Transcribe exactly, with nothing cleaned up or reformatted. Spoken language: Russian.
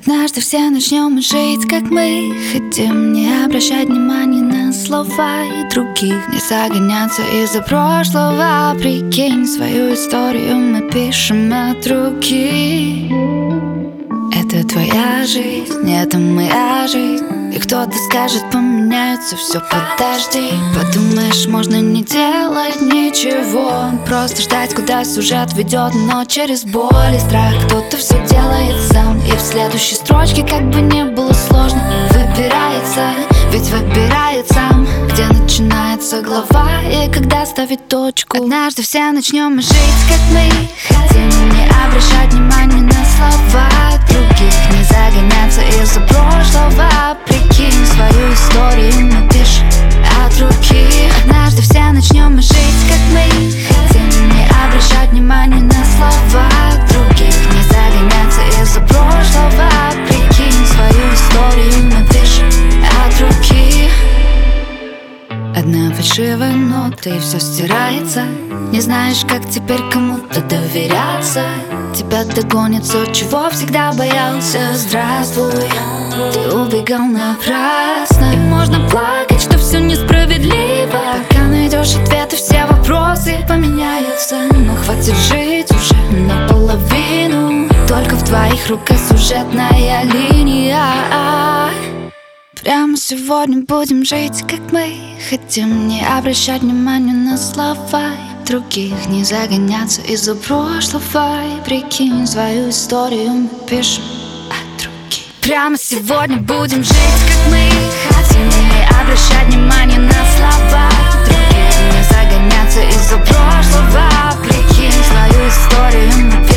Однажды все начнем жить, как мы хотим, не обращать внимания на слова и других, не загоняться из-за прошлого. Прикинь, свою историю мы пишем от руки. Это твоя жизнь, это моя жизнь. И кто-то скажет, поменяется все, подожди. Подумаешь, можно не делать ничего, просто ждать, куда сюжет ведет, но через боль и страх кто-то все делает сам. И в следующей строчке, как бы не было сложно, выбирается, ведь выбирает сам, где начинается глава и когда ставить точку. Однажды все начнем жить, как мы хотим, не обращать внимания на слова других, не загоняться из-за прошлого. Прикинь, свою историю мы пишем от руки. Однажды все начнем жить, как мы хотим, не обращать внимания на слова других, не загоняться из-за прошлого. Прикинь, свою историю мы пишем от руки. Одна фальшивая нота и все стирается. Не знаешь, как теперь кому-то доверяться. Тебя догонит то, чего всегда боялся. Здравствуй, ты убегал напрасно. И можно плакать, что все несправедливо, пока найдешь ответы, все вопросы поменяются. Но хватит жить уже наполовину, только в твоих руках сюжетная линия. Прямо сегодня будем жить, как мы хотим, не обращать внимания на слова других, не загоняться из-за прошлого. И прикинь, свою историю мы пишем от руки. Прямо сегодня будем жить, как мы хотим, не обращать внимания на слова других, не загоняться из-за прошлого. Прикинь, свою историю мы пишем.